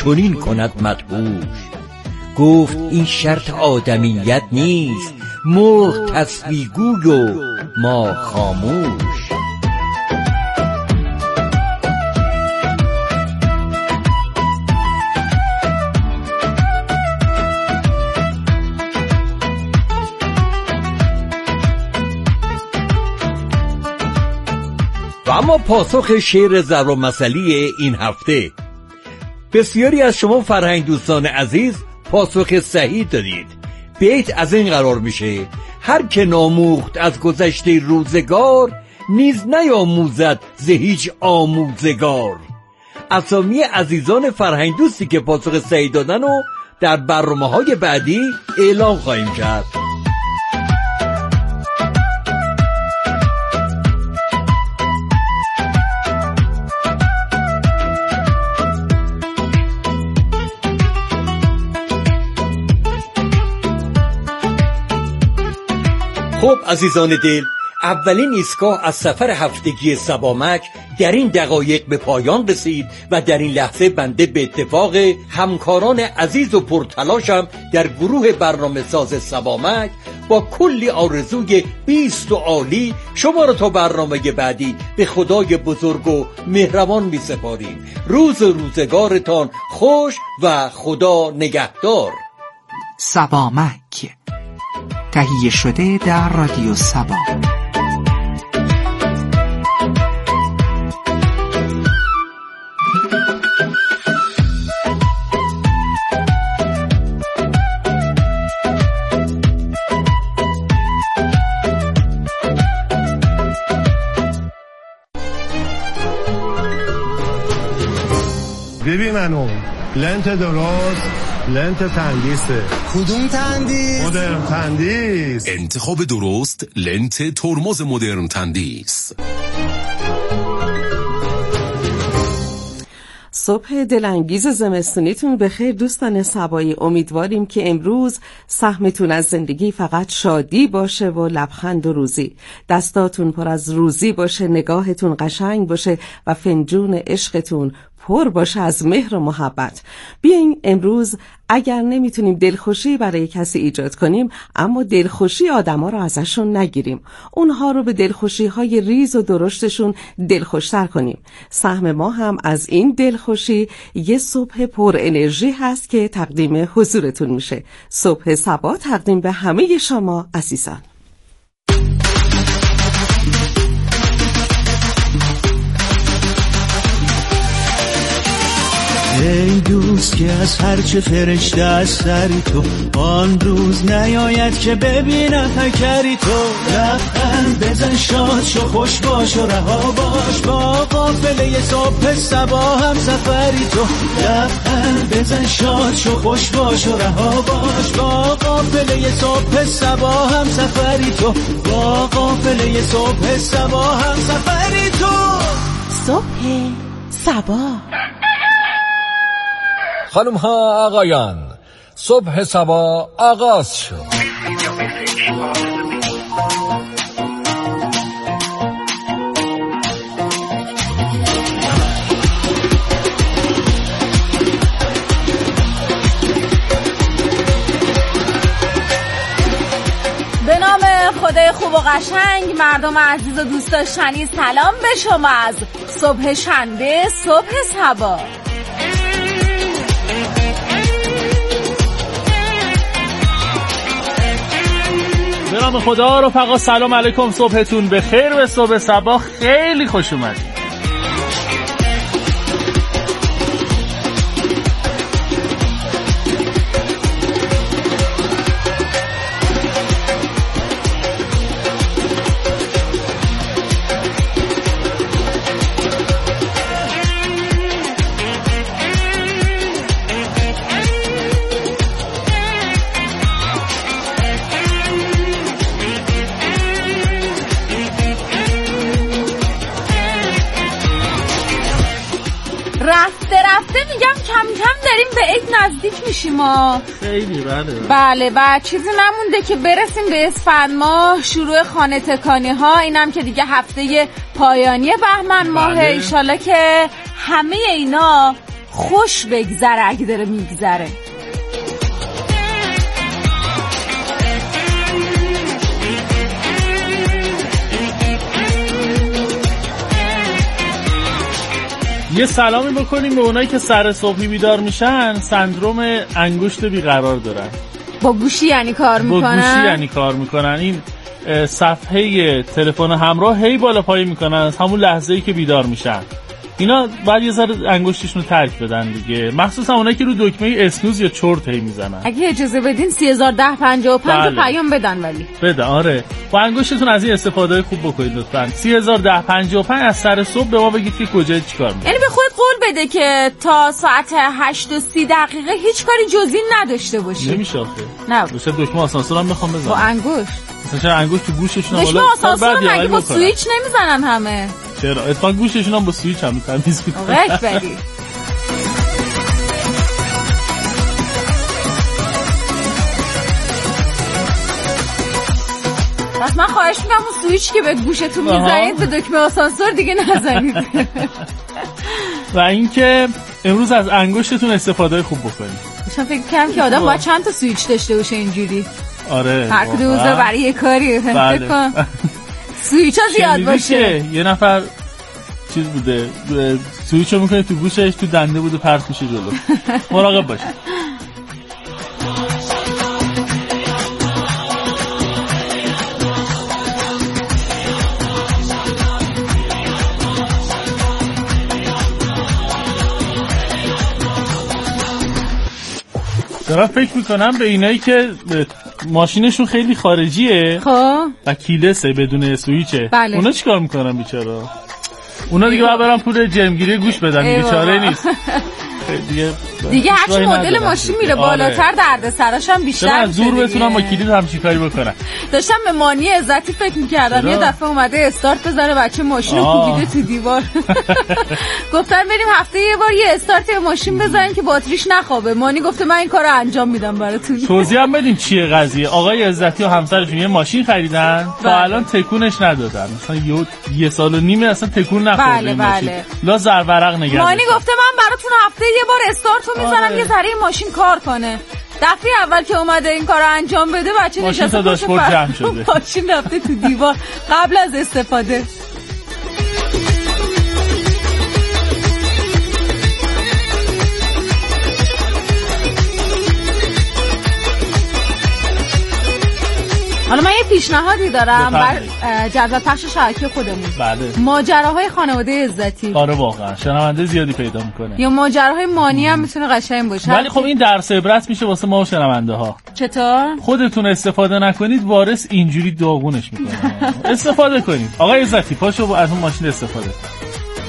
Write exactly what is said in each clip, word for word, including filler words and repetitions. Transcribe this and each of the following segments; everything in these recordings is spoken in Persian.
چنین کند مدهوش. گفت این شرط آدمیت نیست، مرغ تسبیح گوی و ما خاموش. و اما پاسخ شعر ضرب المثلی این هفته. بسیاری از شما فرهنگ دوستان عزیز پاسخ صحیح دادید. بیت از این قرار میشه: هر که ناموخت از گذشته روزگار، نیز نیاموزد ز هیچ آموزگار. اسامی عزیزان فرهنگ دوستی که پاسخ صحیح دادن رو در برنامه‌های بعدی اعلام خواهیم کرد. خب عزیزان دل، اولین ایستگاه از سفر هفتگی سبامک در این دقایق به پایان رسید و در این لحظه بنده به اتفاق همکاران عزیز و پرتلاشم در گروه برنامه ساز سبامک با کلی آرزوی بیست و عالی شما را تا برنامه بعدی به خدای بزرگ و مهربان می سپاریم. روز و روزگارتان خوش و خدا نگهدار. سبامک تهیه شده در رادیو سبا. ببین منو لنت درست، لنت تندیسه. کدوم تندیس؟ مدرن تندیس. انتخاب درست، لنت ترمز مدرن تندیس. صبح دلانگیز زمستونیتون بخیر دوستان سبایی. امیدواریم که امروز سهمتون از زندگی فقط شادی باشه و لبخند و روزی. دستاتون پر از روزی باشه، نگاهتون قشنگ باشه و فنجون عشقتون پر باشه از مهر و محبت. بیاین امروز اگر نمیتونیم دلخوشی برای کسی ایجاد کنیم، اما دلخوشی آدما رو ازشون نگیریم، اونها رو به دلخوشی های ریز و درشتشون دلخوشتر کنیم. سهم ما هم از این دلخوشی یه صبح پر انرژی هست که تقدیم حضورتون میشه. صبح صبا تقدیم به همه شما عزیزان. ای دوست که از هرچه فرشته از سری تو، آن روز نیاید که ببینم هکری تو. لبخند بزن، شاد شو، خوش باش و رها باش، با قافله صبح صبا هم سفری تو. لبخند بزن، شاد شو، خوش باش و رها باش، با قافله صبح صبا هم سفری تو. با قافله صبح صبا هم سفری تو. صبح صبا. خانم ها آقایان، صبح صبا آغاز شد. به نام خدای خوب و قشنگ، مردم عزیز و دوست داشتنی، سلام به شما از صبح شنبه، صبح صبا. به نام خدا رفقا سلام علیکم، صبحتون بخیر. به صبح صبا خیلی خوش اومدید. رفته رفته میگم کم کم داریم به عید نزدیک میشیم ها. خیلی بله بله و چیزی نمونده که برسیم به اسفند ماه، شروع خانه تکانی ها. اینم که دیگه هفته پایانی بهمن ماه. بله. ایشالله که همه اینا خوش بگذره اگه داره میگذره. یه سلامی بکنیم به اونایی که سر صبحی بیدار میشن سندروم انگشت بیقرار دارن. با گوشی یعنی کار میکنن؟ با گوشی یعنی کار میکنن. این صفحه تلفن همراه هی بالا پایین میکنن از همون لحظه‌ای که بیدار میشن. اینا باید یه ذره انگشتشون رو ترک بدن دیگه، مخصوصا اونایی که رو دکمه اسنوز یا چرت هی میزنن. اگه اجازه بدین سی هزار و ده پنجاه و پنج بله. پیام بدن ولی بده. آره با انگشتتون از این استفاده خوب بکنید لطفاً. سی هزار و ده پنجاه و پنج از سر صبح به ما بگید که کجا چیکار می‌کنید. یعنی به خودت قول بده که تا ساعت هشت و سی دقیقه هیچ کاری جزئی نداشته باشی. نمیشه آخه. نه. مثلا دکمه آسانسور هم میخوام بزنم. با انگشت. مثلا انگشت تو گوششون بالا. دکمه آسانسور مگه با سوئیچ نمیزنن همه؟ چرا؟ اتفاقا گوششون هم با سوئیچ هم تمیز میکنن. رک بری. پس من خواهش میکنم اون سوئیچ که به گوشتون میزنید به دکمه آسانسور دیگه نزنید. و اینکه امروز از انگشتتون استفاده خوب بکنید. من فکر کنم که آدم باید چند تا سوئیچ داشته باشه اینجوری. آره. هر کدوم برای یه کاری. فکر کنم سوئیچ ها زیاد باشه. یه نفر چیز بوده سوئیچو میکنه تو گوشش، تو دنده بود و پرت میشه جلو. مراقب باشه. دارم فکر میکنم به اینایی که ماشینشون خیلی خارجیه خب و کیلسه بدون سوئیچه. بله. اونا چیکار میکنن بیچاره؟ اونا دیگه باید برن پول جمعگیری گوش بدن دیگه، چاره نیست دیگه. دیگه هرچی مدل ماشین میره بالاتر درد سراش هم بیشتر میشه. زور بتونم با کلید هم چیکاری بکنم. داشتم به مانی عزتی فکر میکردم یه دفعه اومده استارت بزنه بچه ماشین رو کوبیده تو دیوار. گفتن بریم هفته یه بار یه استارت ماشین بزنیم که باتریش نخوابه. مانی گفته من این کارو انجام میدم براتون. توضیح هم بدیم چیه قضیه. آقای عزتی و همسرشون یه ماشین خریدن تا الان تکونش ندادن، مثلا یه یه سال و نیمه اصلا تکون نخورده. بله بله. لا زرورق نگرد. مانی گفته من براتون هفته یه بار استارتو میزنم یه ذره ماشین کار کنه. دفعه اول که اومده این کارو انجام بده بچه نشسته پشت فرمون ماشین رفته تو دیوار قبل از استفاده. حالا من یه پیشنهادی دارم بر جدول پخش شبکه خودمون. بله. ماجراهای خانواده عزتی. آره واقعا شنونده زیادی پیدا میکنه. یا ماجراهای مانی هم میتونه قشنگ باشه. ولی خب این درس عبرت میشه واسه ما شنونده ها. چطور؟ خودتون استفاده نکنید وارث اینجوری داغونش میکنه. استفاده کنید. آقای عزتی پاشو از اون ماشین استفاده کن.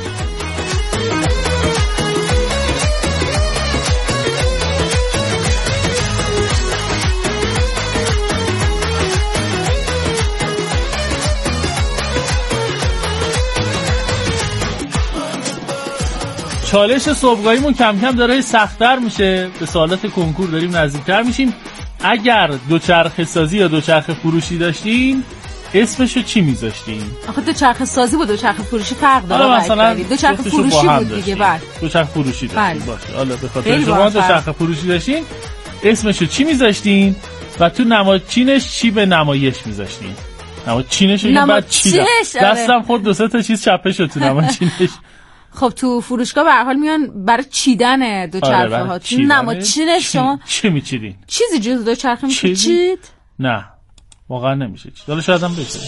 چالش صبحگاهیمون کم کم داره سخت‌تر میشه، به سوالات کنکور داریم نزدیک‌تر میشیم. اگر دوچرخه سازی یا دوچرخه فروشی داشتین اسمشو چی میذاشتین؟ آخه دوچرخه سازی با دوچرخه فروشی فرق داره. حالا مثلا دوچرخه فروشی بود دیگه. بعد دوچرخه فروشی داشتین باشه. حالا به خاطر شما دوچرخه فروشی داشتین اسمشو چی میذاشتین و تو نمادچینش چی به نمایش میذاشتین؟ نمادچینش رو بعد چی دستم خود دو سه تا چیز چپه شد تو نمادچینش. خب تو فروشگاه به هر حال میان برای چیدن دوچرخه ها. آره نمادچینش شما چی میچیدین؟ چیزی جز دوچرخه میچید؟ نه واقعا نمیشه چید. حالا شاید هم بشه.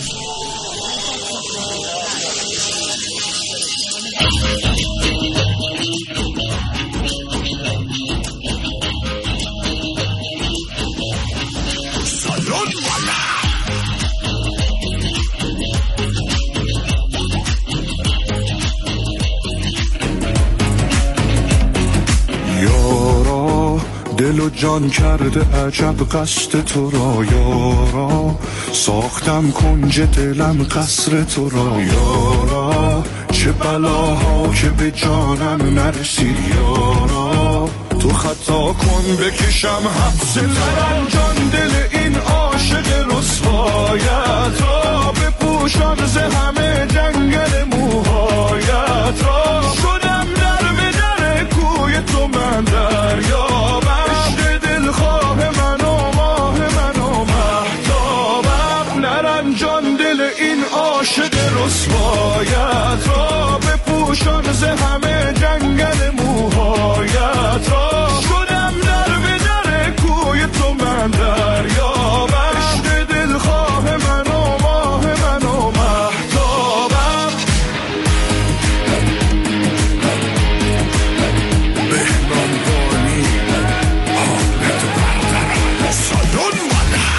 دل و جان کرده عجب قصد تو را یارا، ساختم کنج دلم قصر تو را یارا، چه بلاها که به جانم نرسید یارا، تو خطا کن بکشم حبس ترم جان دل این عاشق رسوایت را، بپوشان ز همه جنگل موهایت را، شدم در به در کوی تو من دریابم، عشق دلخواه من و ماه من و مهتابم. نرنجان دل این عاشق رسوایت را، بپوشان ز همه جنگل موهایت را. شدم در به در کوی تو من دریابم، عشق دلخواه من و ماه من و مهتابم. بهنام بانی حالت بردران سالون مالا.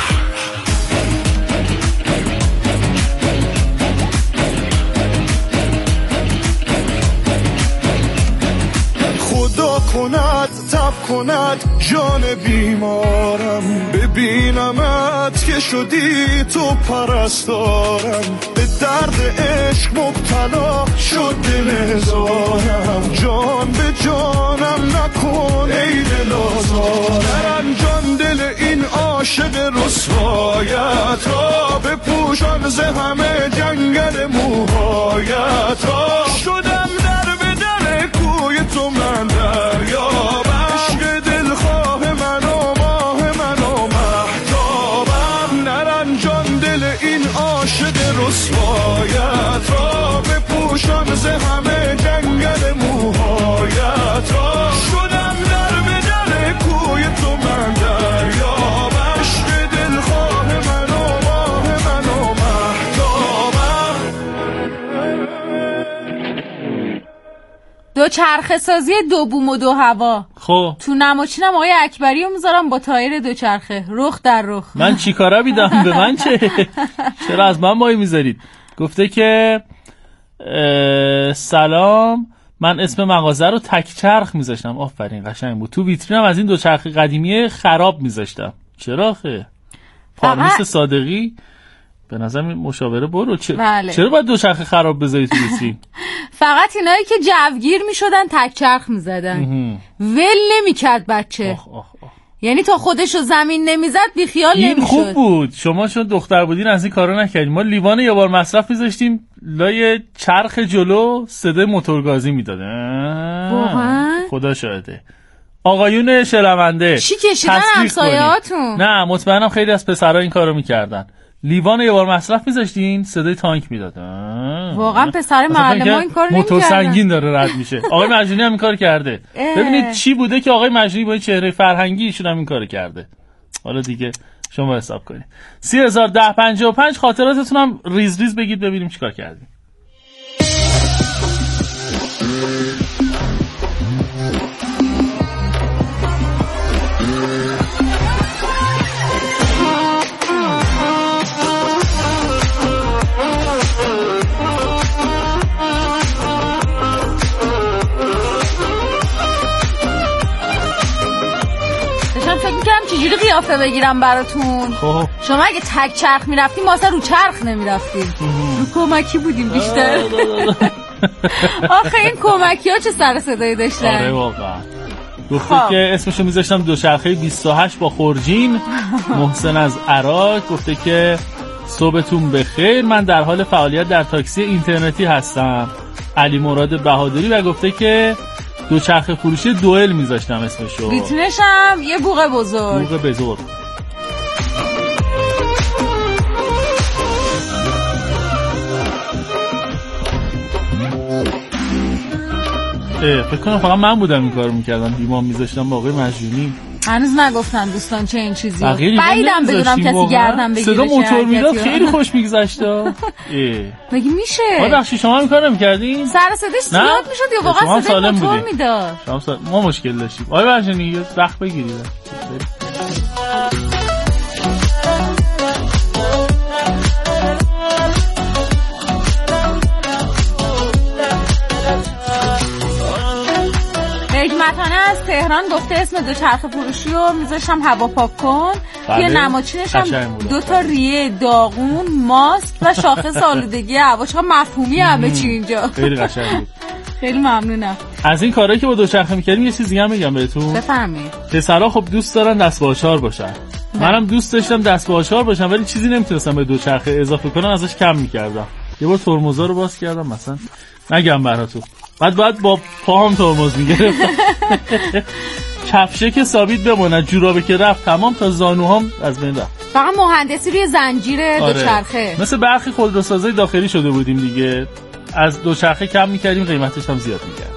خدا کند تب کند جان بیمارم، ببینمت که شدی تو پرستارم. به درد عشق مبتلا شد دل هزارم، جان به جانم نکن ای دل آزارم. نرنجان دل این عاشق رسوایت را، بپوشان ز همه جنگل موهایت را. شدم در به در کوی تو من دریابم، عشق دلخواه من و ماه من و مهتابم. نرنجان دل این عاشق رسوایت را، بپوشان ز همه جنگل موهایت را. شدم در به در کوی تو من دریابم، عشق دلخواه من و ماه من و مهتابم. دو چرخه سازی دو بوم و دو هوا. خب تو نماچینم آقای اکبری رو میذارم با تایر دو چرخه، رخ در رخ. من چی کارا بیدم؟ به من چه؟ چرا از من مایی میذارید؟ گفته که سلام، من اسم مغازه رو تک چرخ میذاشتم. آفرین قشنگ بود. تو ویترینم از این دو چرخ قدیمی خراب میذاشتم. چرا خه؟ پارمیس صادقی به نظر مشاوره برو. چه؟ بله. چرا باید دو چرخ خراب بذاری تو ویترین؟ فقط اینایی که جوگیر میشدن تک چرخ میزدن، ول نمیکرد بچه. آخ آخ آخ. یعنی تا خودشو زمین نمیزد بیخیال نمیشد. این خوب بود. شما چون دختر بودین از این کارا نکردیم. ما لیوان یه بار مصرف میذاشتیم لای چرخ جلو، صدای موتورگازی میداد. واقعا خدا شاهده. آقایون شلمنده چی کشیدن همسایه‌هاتون؟ نه مطمئنم خیلی از پسرها این کارو میکردن. لیوان یه بار مصرف میذاشتین صدای تانک میداد. واقعا پسر محله ما این کارو نمیکردن. موتور سنگین داره رد میشه. آقای مجنونی هم این کارو کرده. ببینید چی بوده که آقای مجنونی با این چهره فرهنگی ایشون هم این کارو کرده. حالا دیگه شما حساب کنید. سی هزار و ده پنجاه و پنج خاطراتتون هم ریز ریز بگید ببینیم چیکار کردیم. چجوری قیافه بگیرم براتون؟ خب شما اگه تک چرخ میرفتیم ما اصلا رو چرخ نمیرفتیم، رو کمکی بودیم بیشتر. آخه این کمکی ها چه سر صدایی داشتن. آره واقعا. گفته که اسمشو میذاشتم دوچرخه بیست و هشت با خورجین. محسن از عراق گفته که صبحتون بخیر، من در حال فعالیت در تاکسی اینترنتی هستم. علی مراد بهادری و گفته که دوچرخه فروشی دوئل میذاشتم اسمشو. ویترینش هم یه بوق بزرگ. بوق بزرگ. فکر کنم فقط من بودم این کارو میکردم، بیمام میذاشتم با آقای مجنونی. هنوز نگفتن دوستان چه این چیزی. بعیدم بدونم کسی گردن بگیره. صدا موتور میداد خیلی خوش میگذشت. مگه میشه؟ ببخشید شما هم کار نمی‌کردین؟ سر صداش زیاد میشد یا واقعا صدای موتور میداد؟ ما مشکل داشتیم. آقای برجانی یه وقت بگیرید. حکمتانه از تهران گفته اسم دوچرخه فروشی رو میذاشتم هوا پاک کن. توی نماچینش هم دو تا ریه داغون، ماست و شاخص آلودگی هوا. چقدر مفهومی همه چی اینجا. خیلی قشنگ بود. خیلی ممنونم. از این کارهایی که با دوچرخه می‌کردیم یه چیز دیگه هم بگم بهتون. بفرمایید. پسرا خب دوست دارن دست با آچار باشن. منم دوست داشتم دست با آچار باشم ولی چیزی نمیتونستم به دوچرخه اضافه کنم، ازش کم می‌کردم. یه بار ترمزا رو باز کردم مثلا نگم براتون. بعد بعد با پاهم ترمز میگرفتم. کفشه که ثابت بمونه، جورابه که رفت تمام، تا زانوهام از بین رفت. فقط مهندسی روی زنجیر دوچرخه. مثل برخی خودروسازای داخلی شده بودیم دیگه، از دوچرخه کم میکردیم، قیمتش هم زیاد میکرد.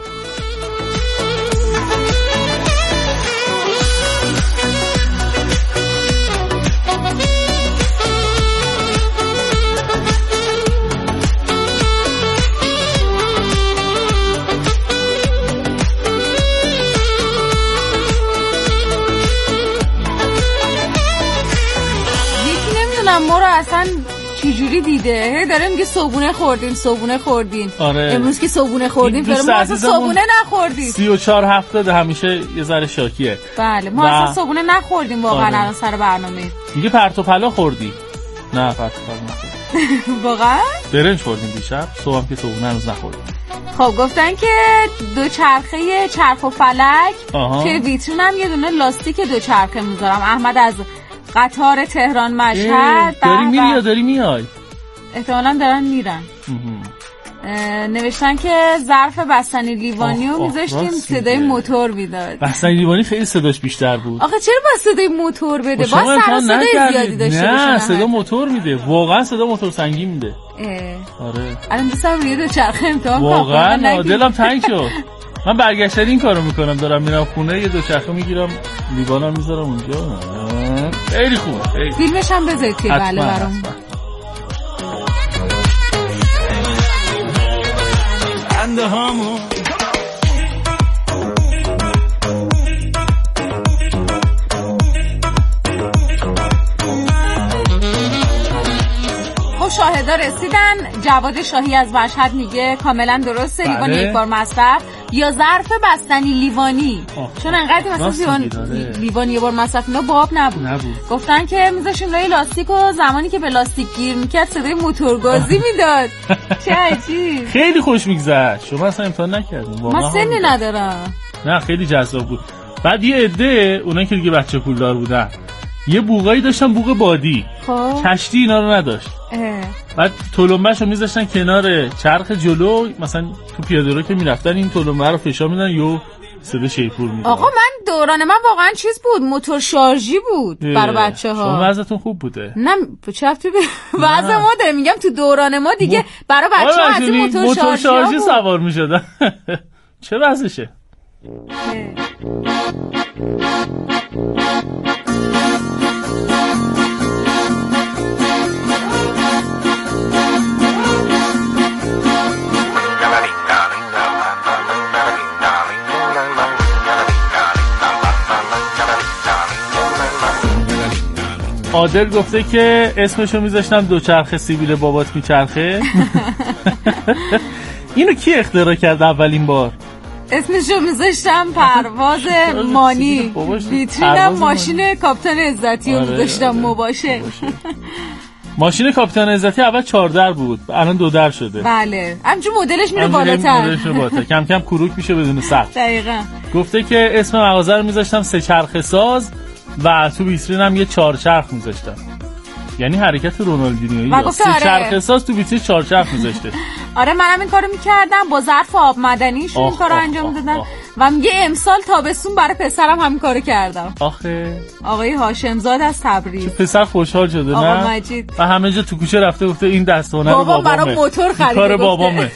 ما رو اصلا چجوری دیده؟ داره میگه صبونه خوردین صبونه خوردین. آره. امروز که صبونه خوردین، داره ما اصلا صبونه نخوردیم. سی و چهار هفتاد همیشه یه ذره شاکیه. بله ما و... اصلا صبونه نخوردیم واقعا. الان آره. سر برنامه میگه پرت و پلا خوردی. نه پرت و پلا نخوردیم. واقعا؟ برنج خوردیم دیشب، صبحم که صبونه هنوز نخوردیم. خب گفتن که دوچرخه چرخ و فلک توی ویترینم یه دونه لاستیک دوچرخه میذارم. احمد از قطار تهران مشهد. داری میری یا داری میای؟ احتمالاً دارن میرن. نوشتن که ظرف بستنی لیوانی رو میذاشتیم صدای موتور میداد. بستنی لیوانی خیلی صداش بیشتر بود. آخه چرا با صدای موتور بده؟ با سر صدای زیادی داشته باشه. نه صدا موتور میده، واقعا صدا موتور سنگین میده. آره الان دوستم روی دوچرخه امتحان کنم. واقعا دلم تنگ شد. من برگشتن این کارو میکنم، دارم میرم خونه یه دوچرخه میگیرم لیوانم میذارم اونجا. خیلی خوبه. خیلی فیلمش هم بذارید که بله برام. انده هامو خب شاهدا رسیدن. جواد شاهی از مشهد میگه کاملا درسته. لیوان یک بار مصرف یا ظرف بستنی لیوانی. چون انقدر مثلا لیوان لیوان یه بار مصرف اینا باب نبود. نبود. گفتن که میذاشیم روی لاستیک و زمانی که به لاستیک گیر میکرد صدای موتورگازی میداد. چه عجیب. خیلی خوش میگذشت. شما اصلا امتحان نکردین؟ من سنی ندارم. نه خیلی جذاب بود. بعد یه عده اونایی که دیگه بچه پولدار بودن یه بوقایی داشتن، بوق بادی. خب کشتی اینا رو نداشت. اه. بعد تلمبه‌شو میذاشتن کنار چرخ جلو، مثلا تو پیاده رو که میرفتن این تلمبه رو فشار میدن یو صدا شیپور میدن. آقا من دوران من واقعا چیز بود، موتور شارژی بود برای بچه‌ها. شما وضعتون خوب بوده؟ نه چه رفتی به وضع ما داره، میگم تو دوران ما دیگه م... برای بچه‌ها از این موتور, موتور شارژی سوار میشدن. چه وضعشه؟ عادل گفته که اسمشو میذاشتم دوچرخه سیبیل بابات میچرخه. اینو کی اختراع کرد اولین بار؟ اسمشو میذاشتم پرواز مانی. ویترینم ماشین کاپیتان عزتی رو میذاشتم مباشر. ماشین کاپیتان عزتی اول چهار در بود، الان دو در شده. بله همچون مدلش میره بالاتر. مدلش میره بالاتر. کم کم کروک میشه بدون سقف. دقیقاً. گفته که اسم مغازه رو میذاشتم سه چرخ ساز و تو ویترین هم یه چهار چرخ میذاشتم. یعنی حرکت رونالدینیویی. سه چرخ ساز تو ویترین چهار چرخ میذاشته. آره منم این کارو میکردم با ظرف آب معدنیشون این کارو انجام میدادم و میگه امسال تابستون برای پسرم همین کارو کردم. آخه آقای هاشم زاد از تبریز. پسر خوشحال شده نه؟ آقا مجید. و همه جا تو کوچه رفته گفته این دست هنر بابا بابامه. برای موتور خریده. کار بابامه.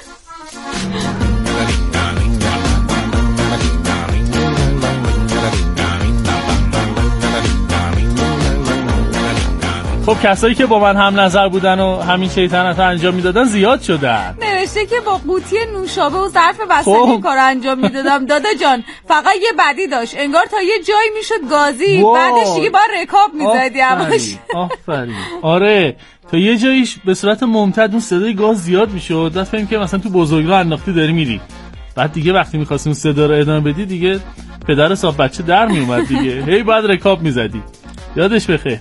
خب کسایی که با من هم نظر بودن و همین شیطنت انجام میدادن زیاد شدن. نوشته که با قوطی نوشابه و ظرف بستنی خب. کار انجام میدادم. دادا جان فقط یه بدی داشت، انگار تا یه جایی میشد گازی واو. بعدش دیگه با رکاب میزدی. آفرین آفرین. آره تا یه جاییش به صورت ممتد اون صدای گاز زیاد میشد، بعد فهمیدم که مثلا تو بزرگراه انداختی داری میری. بعد دیگه وقتی می‌خواستی اون صدا رو ادامه بدی دیگه پدر صاحب بچه در میومد دیگه. هی بعد رکاب میزدی. یادش بخیر.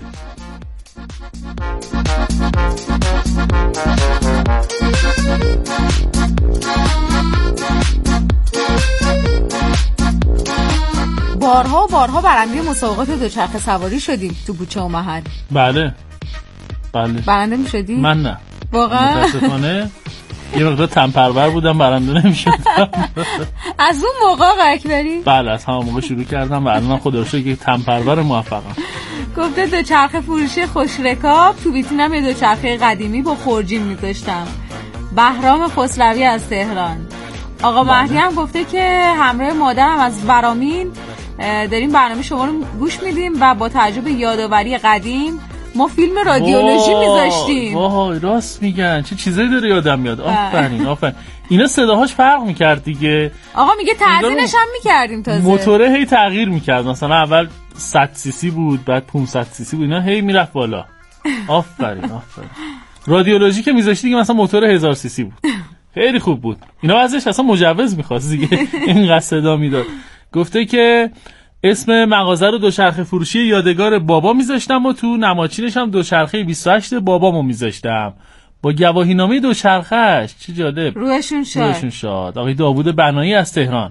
بارها و بارها برنده مسابقات دوچرخه سواری شدیم تو کوچه و محل. بله بله. برنده میشدی؟ من نه واقعا؟ متاسفانه یه مقدار تنپرور بودم برنده نمیشدم. از اون موقع آقا اکبری؟ بله از همون موقع شروع کردم و الان خدا رو شکر که تنپرور موفقم. گفته دوچرخه فروشی خوش رکاب تو ویترینم یه دوچرخه قدیمی با خورجین میذاشتم. بهرام خسروی از تهران. آقا مهدی هم گفته که همراه مادرم از برامین داریم برنامه شما رو گوش میدیم و با توجه به یادآوری قدیم ما فیلم رادیولوژی میذاشتیم. واه راست میگن، چه چیزایی داره یادم میاد. آفرین آفرین. اینا صداهاش فرق میکرد دیگه. آقا میگه تزیینش هم میکردیم تازه. موتوره هی تغییر میکرد، مثلا اول صد سی سی بود بعد پانصد سی سی بود، اینا هی میرفت بالا. آفرین آفرین. رادیولوژی که میذاشتی که مثلا موتور هزار سی سی بود. خیلی خوب بود. اینا ازش اصلا مجوز میخواست دیگه، اینقدر صدا میداد. گفته که اسم مغازه رو دوچرخه فروشی یادگار بابا میذاشتم و تو نماچینش هم دوچرخه بیست و هشت بابامو میذاشتم با گواهینامه دوچرخه‌اش. چه جالب. روحشون شاد. روحشون شاد. آقای داوود بنایی از تهران.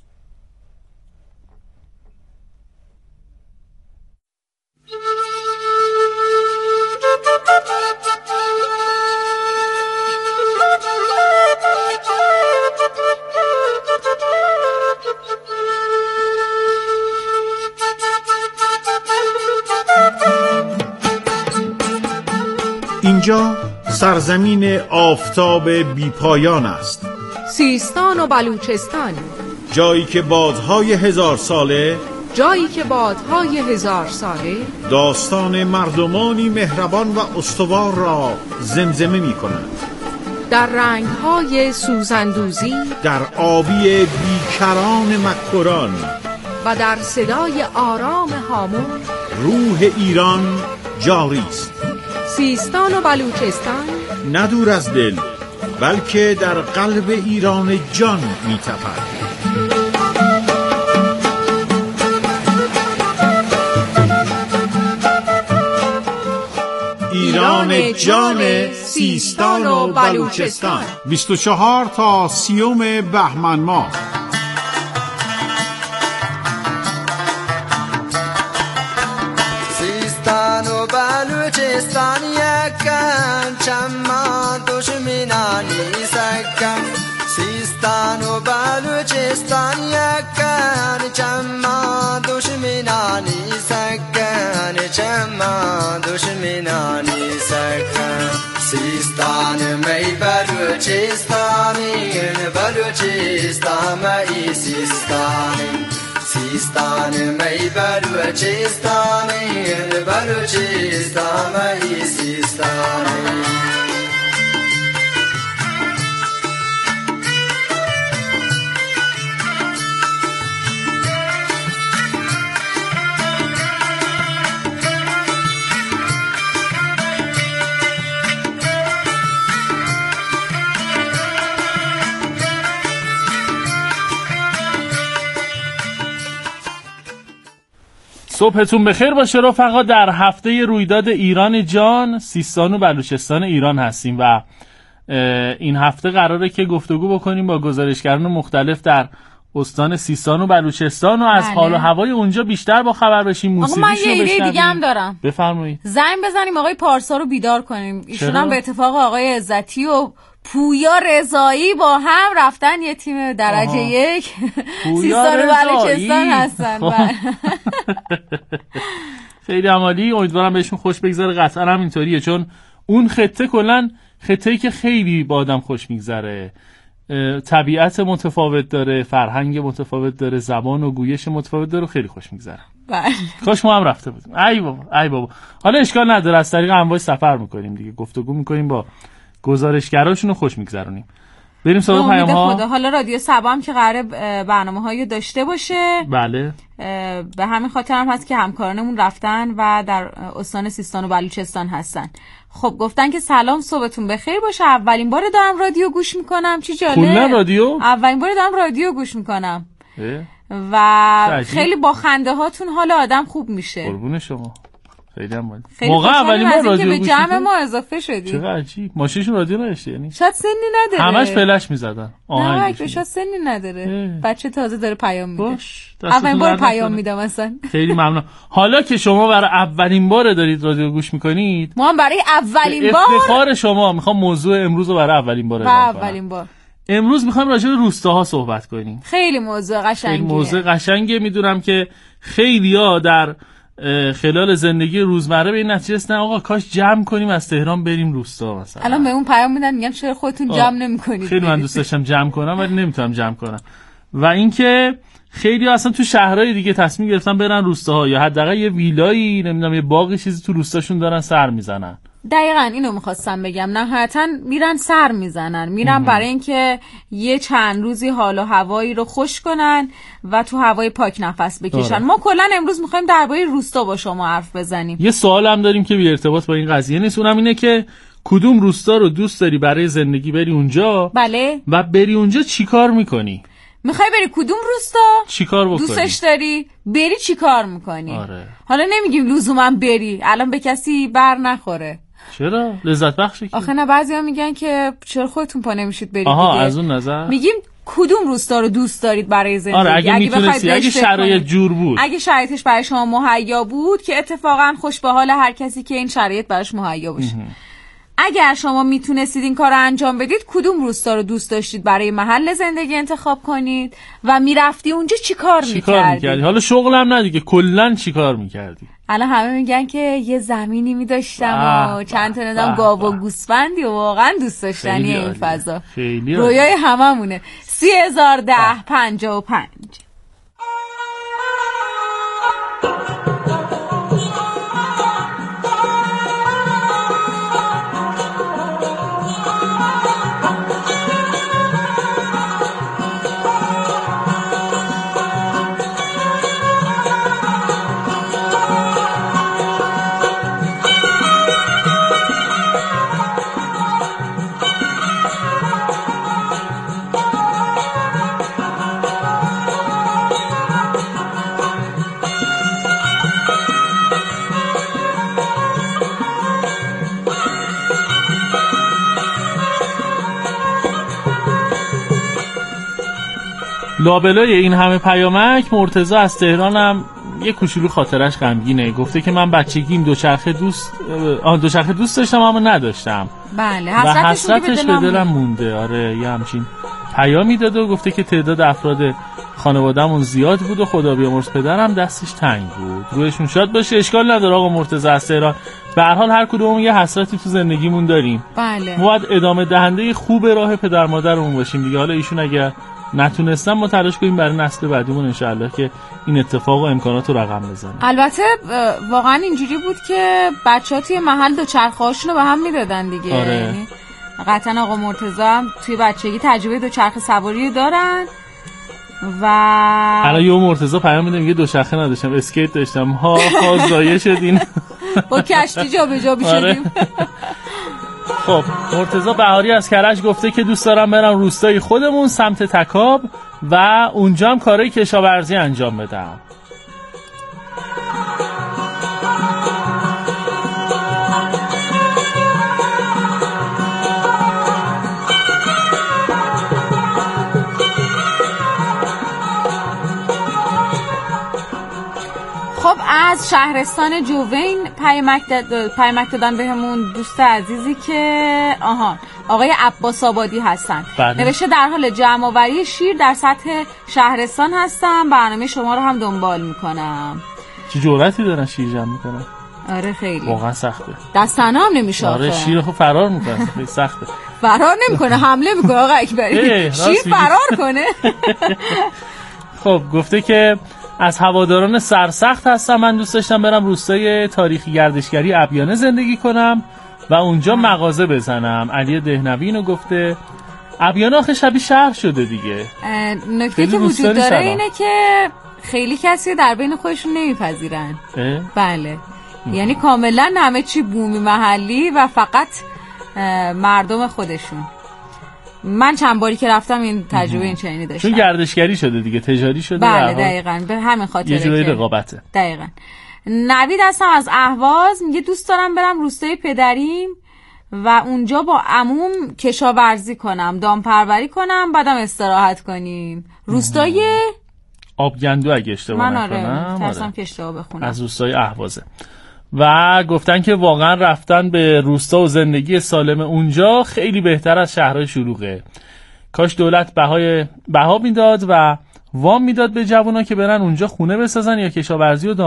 اینجا سرزمین آفتاب بیپایان است. سیستان و بلوچستان، جایی که بادهای هزار ساله جایی که بادهای هزار ساله داستان مردمانی مهربان و استوار را زمزمه می کنند. در رنگهای سوزندوزی، در آبی بیکران مکران و در صدای آرام هامون روح ایران جاری است. سیستان و بلوچستان نه دور از دل بلکه در قلب ایران جان می تپد. ایران جان سیستان و بلوچستان. بیست و چهار تا سیوم بهمن ماه. سیستان و بلوچستان یکم چما دشمنانی سکم. سیستان و بلوچستان یکم چما دشمنانی سکن. چما دشمنانی سکن. سیستان می بلوچستانی بلوچستان می سیستانی. سیستان می بلوچستانی بلوچستان می سیستانی. صبحتون بخیر باشه رفقا. در هفته رویداد ایران جان سیستان و بلوچستان ایران هستیم و این هفته قراره که گفتگو بکنیم با گزارشگران مختلف در استان سیستان و بلوچستان و از بله. حال و هوای اونجا بیشتر با خبر بشیم. موسیقیشو بشنویم. آقا من یه ایده دیگه هم دارم. بفرمایید. زنگ بزنیم آقای پارسا رو بیدار کنیم. ایشون هم به اتفاق آقای عزتی و پویا رضایی با هم رفتن یه تیم درجه آها. یک سیستان و بلوچستان هستن. خیلی عالی. امیدوارم بهشون خوش بگذره. قطعا هم اینطوریه چون اون خطه کلا خطه‌ای که خیلی با آدم خوش میگذره. طبیعت متفاوت داره، فرهنگ متفاوت داره، زبان و گویش متفاوت داره، خیلی خوش میگذره. بله. کاش ما هم رفته بودیم. ای بابا ای بابا. حالا اشکال نداره، از طریق امواج سفر میکنیم دیگه. گفتگو میکنیم با گزارشگراشون رو خوش میگذرونیم. بریم سراغ پیام ها. حالا رادیو سبا هم که قراره برنامه‌هایی داشته باشه. بله. به همین خاطر هم هست که همکارانمون رفتن و در استان سیستان و بلوچستان هستن. خب گفتن که سلام صبحتون بخیر باشه. اولین بار دارم رادیو گوش میکنم. چی جالب. کلا رادیو؟ اولین بار دارم رادیو گوش میکنم. و خیلی با خنده هاتون حال آدم خوب میشه. قربون شما. خیلی هم مالی. موقع اولین بار رادیو گوش می‌کنی؟ به جمع ما اضافه شدی. چقدر عجیب. ماشینشون رادیو نداشته یعنی. شاید سنی نداره. همش فلش می‌زدن. آهنگ. نه، شاید سنی نداره. بچه تازه داره پیام میده. باش. اولین بار پیام میدم مثلا. خیلی ممنون. حالا که شما برای اولین بار دارید رادیو گوش می‌کنید، ما هم برای اولین بار افتخار شما می‌خوام موضوع امروز رو برای اولین بار اعلام کنم. اولین بار. امروز می‌خوایم راجع به روستاها صحبت کنیم. خیلی موضوع قشنگه. خیلی موضوع قشنگه. میدونم که خیلی‌ها در خلال زندگی روزمره به این نتیجه رسیدن آقا کاش جمع کنیم از تهران بریم روستا مثلا. الان به اون پیام میدن میگن چرا خودتون جمع نمی‌کنید؟ خیلی من دوست داشتم جمع کنم ولی نمیتونم جمع کنم. و اینکه خیلی اصلا تو شهرهای دیگه تصمیم گرفتن برن روستاها یا حداقل یه ویلایی نمیدونم یه باغی چیزی تو روستاشون دارن سر میزنن. دقیقاً اینو میخواستم بگم. نهایتاً میرن سر میزنن، میرن برای اینکه یه چند روزی حال و هوایی رو خوش کنن و تو هوای پاک نفس بکشن. داره. ما کلاً امروز میخوایم درباره روستا با شما حرف بزنیم. یه سوال هم داریم که بی ارتباط با این قضیه نیست، اونم اینه که کدوم روستا رو دوست داری برای زندگی بری اونجا؟ بله. و بری اونجا چیکار میکنی؟ میخوای بری کدوم روستا؟ چیکار بکنی؟ دوستش داری؟ بری چیکار میکنی؟ آره. حالا نمیگیم لزوما بری، الان به کسی بر نخوره. چرا؟ لذت بخشه. آخه نه بعضیا میگن که چرا خودتون پا نمیشید برید. آها دیگه. از اون نظر میگیم کدوم روستا رو دوست دارید برای زندگی. آره اگه, اگه میتونستی، اگه شرایط جور بود، اگه شرایطش برای شما مهیا بود که اتفاقا خوش به حال هر کسی که این شرایط براش مهیا باشه. اگر شما میتونستید این کار رو انجام بدید کدوم روستا رو دوست داشتید برای محل زندگی انتخاب کنید و میرفتی اونجا چی کار چی میکردی؟ کار میکردی؟ حالا شغلم نه دیگه، کلن چی کار میکردی؟ الان همه میگن که یه زمینی میداشتم و چند تا ندام گاو و گوسفندی و واقعا دوست داشتنی این فضا. رویای هممونه. سی هزار ده پنجاه و پنج. لابلای این همه پیامک مرتضی از تهران هم یه کوچولو خاطرش غمگینه. گفته که من بچگیم دوچرخه دوست آن دوچرخه دوست داشتم اما نداشتم. بله و حسرتش به دلم مونده. آره یه همچین پیامی داده و گفته که تعداد افراد خانواده‌مون زیاد بود و خدا بیامرز پدرم دستش تنگ بود. رویشون شاد باشه. اشکال نداره آقا مرتضی از تهران. به هر حال هر کدوممون یه حسرتی تو زندگیمون داریم. بله. ما باید ادامه دهنده خوب راه پدر مادرمون باشیم دیگه. حالا ایشون اگر نتونستم ما تلاش کنیم برای نسل بعدیمون انشالله که این اتفاق و امکانات رو رقم بزنیم. البته واقعا اینجوری بود که بچه‌ها توی محل دو چرخه‌هاشون رو به هم میدادن دیگه. آره. یعنی قطعا آقا مرتضی هم توی بچگی تجربه دو چرخ سواری دارن و الان یه مرتضی پیام میده میگه دوچرخه نداشتم اسکیت داشتم. ها ها زایه شدین با کشتی جا به جا می‌شدیم. خب مرتضی بهاری از کرج گفته که دوست دارم برم روستای خودمون سمت تکاب و اونجا هم کارهای کشاورزی انجام بدم. خب از شهرستان جوین پیامک پیامک دادن بهمون دوست عزیزی که آها آقای عباس آبادی هستن. نوشته در حال جمع آوری شیر در سطح شهرستان هستم، برنامه شما رو هم دنبال میکنم. چه جرأتی دارن شیر جمع میکنن؟ آره خیلی واقعا سخته. دست تنها هم نمیشه. آره شیر خب فرار میکنه. خیلی سخته. فرار نمیکنه، حمله میکنه آقا اکبری. شیر فرار کنه. خب گفته که از هواداران سرسخت هستم. من دوست داشتم برم روستای تاریخی گردشگری ابیانه زندگی کنم و اونجا مغازه بزنم. علی دهنوی اینو گفته. ابیانه آخه شبیه شهر شده دیگه. نکته که وجود داره سلام. اینه که خیلی کسی در بین خودشون نمیپذیرن. بله ام. یعنی کاملا همه چی بومی محلی و فقط مردم خودشون. من چند باری که رفتم این تجربه این چنینی داشتم. چون گردشگری شده دیگه، تجاری شده. بله دقیقاً به همین خاطره یه جوری رقابته. دقیقاً. نوید هستم از اهواز، میگه دوست دارم برم روستای پدریم و اونجا با عموم کشاورزی کنم، دامپروری کنم، بعدم استراحت کنیم. روستای آبگندو اگه اشتباه نکنم. من آره ترسم که اشتباه بخونم. از روستای اهوازه و گفتن که واقعا رفتن به روستا و زندگی سالم اونجا خیلی بهتر از شهرهای شلوغه. کاش دولت بهای بها میداد و وام میداد به جوونا که برن اونجا خونه بسازن یا کشاورزی و